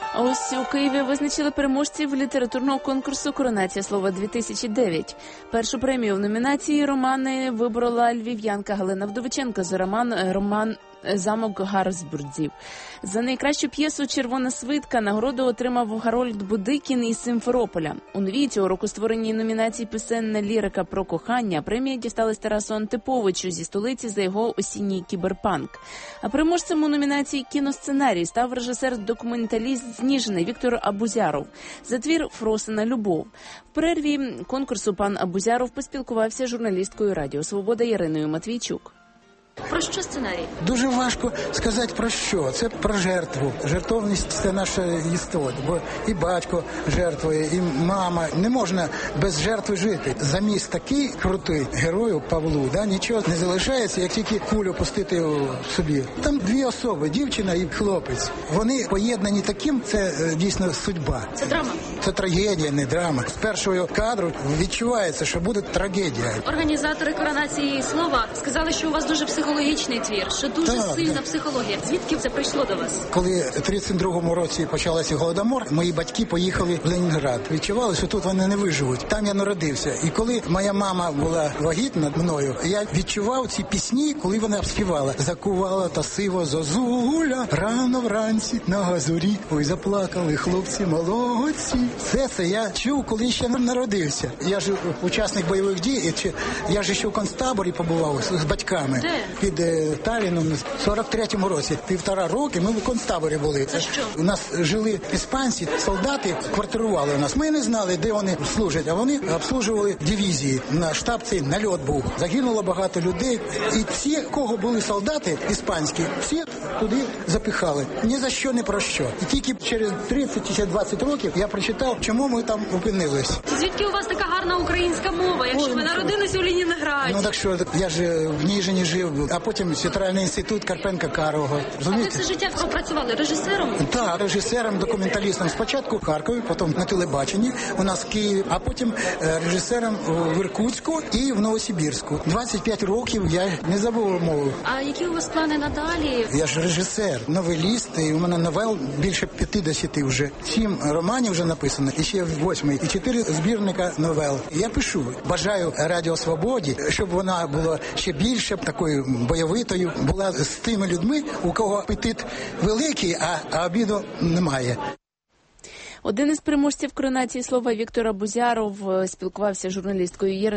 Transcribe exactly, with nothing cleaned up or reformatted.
А ось у Києві визначили переможців літературного конкурсу «Коронація слова-дві тисячі дев'ять». Першу премію в номінації романи виборола львів'янка Галина Вдовиченко за роман «Роман Замок Гарсбурдів». За найкращу п'єсу «Червона свитка» нагороду отримав Гарольд Будикін із Симферополя. У новій цього року створеній номінації «Пісенна лірика про кохання» премія дісталась Тарасу Антиповичу зі столиці за його осінній кіберпанк. А переможцем у номінації «Кіносценарій» став режисер-документаліст з Ніжини Віктор Абузяров за твір «Фросина любов». В перерві конкурсу пан Абузяров поспілкувався з журналісткою Радіо Свобода Іриною Матвійчук. Про що сценарій? Дуже важко сказати про що. Це про жертву. Жертовність – це наша істота. Бо і батько жертвує, і мама. Не можна без жертви жити. Замість такий крутий герою Павлу, да, нічого не залишається, як тільки кулю пустити собі. Там дві особи, дівчина і хлопець. Вони поєднані таким, це дійсно судьба. Це драма? Це трагедія, не драма. З першого кадру відчувається, що буде трагедія. Організатори «Коронації слова» сказали, що у вас дуже психологічний твір, що дуже так, сильна так. психологія. Звідки це прийшло до вас? Коли в тридцять другому році почалася Голодомор, мої батьки поїхали в Ленінград. Відчували, що тут вони не виживуть. Там я народився. І коли моя мама була вагітна мною, я відчував ці пісні, коли вона співала. Закувала та сиво зозуля, рано вранці на газурі. Ой, заплакали хлопці молодці. Все це я чув, коли ще народився. Я ж учасник бойових дій, я ж ще в концтаборі побував з батьками. Де? Під е, Талліном в сорок третьому році. Півтора роки ми в концтаборі були. Це що? У нас жили іспанці, солдати квартирували у нас. Ми не знали, де вони служать, а вони обслужували дивізії. На штаб цей нальот був. Загинуло багато людей. І всі, кого були солдати іспанські, всі туди запихали. Ні за що, ні про що. І тільки через тридцять чи двадцять років я прочитав, чому ми там опинились. Звідки у вас така гарна українська мова, якщо Ой, ви народились у Ленінграді? Ну так що, я ж в Ніжині жив, а потім Театральний інститут Карпенка-Карого. А ви все життя пропрацювали режисером? Так, режисером, документалістом. Спочатку в Харкові, потім на телебаченні у нас в Києві, а потім режисером в Іркутську і в Новосибірську. двадцять п'ять років я не забув мову. А які у вас плани надалі? Я ж режисер, новеліст, і у мене новел більше п'ятдесят вже. Сім романів вже написано, і ще восьмий, і чотири збірника новел. Я пишу. Бажаю Радіо Свободі, щоб вона була ще більше такою бойовитою, була з тими людьми, у кого апетит великий, а, а обіду немає. Один із переможців «Коронації слова» Віктор Абузяров спілкувався з журналісткою Іриною